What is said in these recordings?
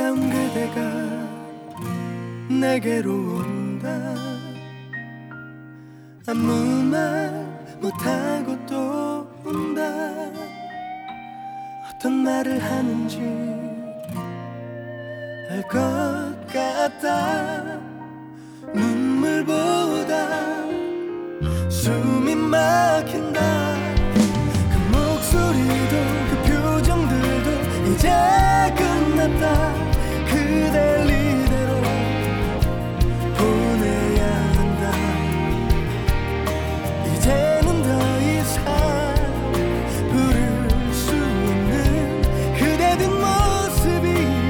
아름다운 그대가 내게로 온다. 아무 말 못하고 또 온다. 어떤 말을 하는지 알 것 같다. 눈물보다 숨이 막힌다. 그 목소리도 그 표정들도 이제 끝났다. 그댈 이대로 보내야 한다. 이제는 더 이상 부를 수 없는 그대 뒷모습이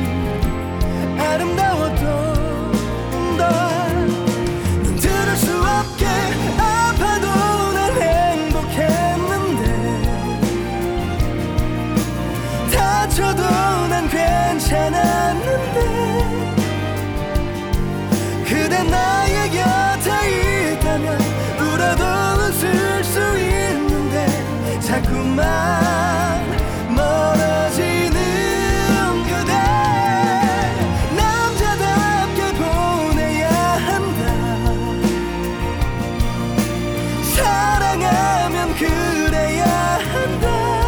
아름다웠던 널. 넌 들을 수 없게 아파도 난 행복했는데, 다쳐도 난 괜찮았는데, 그대 나의 곁에 있다면 울어도 웃을 수 있는데 자꾸만 멀어지는 그대. 남자답게 보내야 한다. 사랑하면 그래야 한다.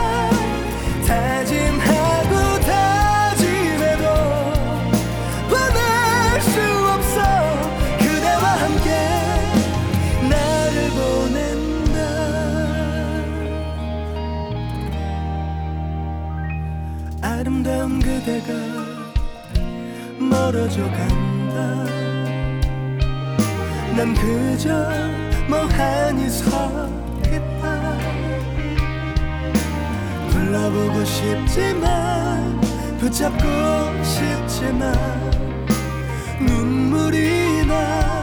다짐하고 다짐해도 보낼 수 없어. 그대와 함께 나를 보낸다. 아름다운 그대가 멀어져 간다. 난 그저 멍하니 서 있다. 불러보고 싶지만 붙잡고 싶지만 눈물이 나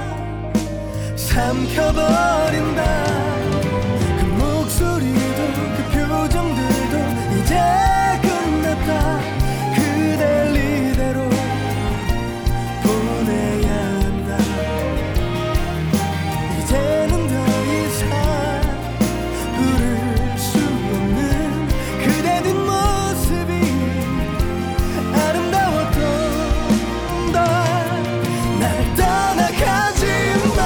삼켜버린다. 그 목소리도 그 표정들도 이제 끝났다. 그댈 이대로 보내야 한다. 이제는 더 이상 부를 수 없는 그대 뒷모습이 아름다웠던 널. 날 떠나가지 마.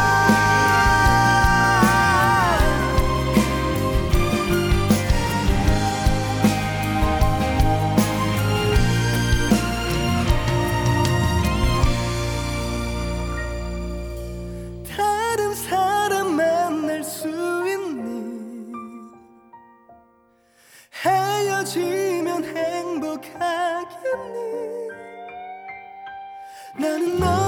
다른 사람 만날 수 있니? 헤어지면 행복하겠니? 나는 너